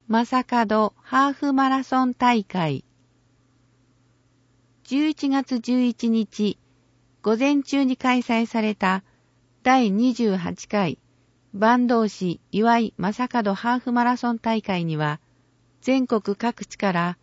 正門ハーフマラソン大会。11月11日、午前中に開催された第28回坂東市岩井正門ハーフマラソン大会には、全国各地から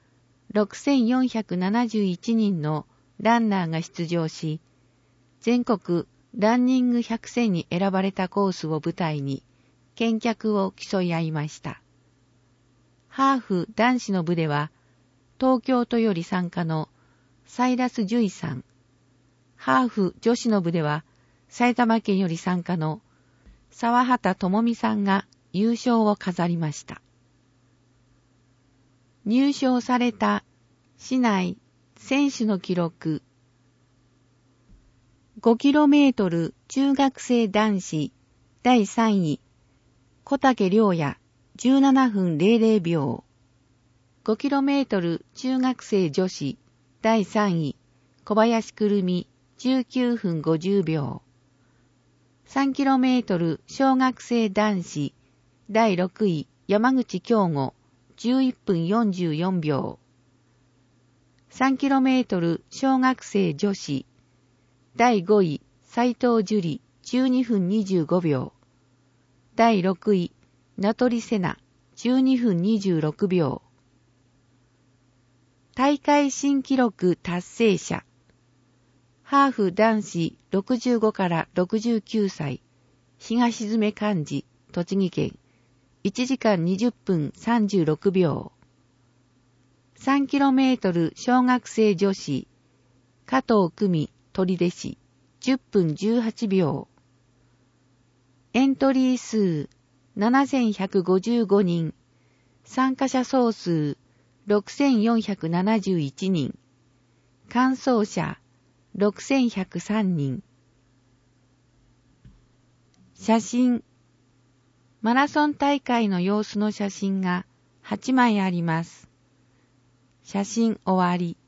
6471人のランナーが出場し、全国ランニング100選に選ばれたコースを舞台に、健脚を競い合いました。ハーフ男子の部では、東京都より参加のサイラス・ジュイさん、ハーフ女子の部では、埼玉県より参加の沢畑智美さんが優勝を飾りました。入賞された市内選手の記録、5km 中学生男子第3位、小竹良也17分00秒。5km 中学生女子第3位、小林くるみ19分50秒。3km 小学生男子第6位、山口京吾11分44秒。3km 小学生女子第5位、斉藤樹里12分25秒。第6位、名取瀬名12分26秒。大会新記録達成者。ハーフ男子65から69歳、東詰幹事、栃木県、1時間20分36秒。3km 小学生女子、加藤久美、取手市、10分18秒。エントリー数7155人、参加者総数6471人、完走者6103人。写真。マラソン大会の様子の写真が8枚あります。写真終わり。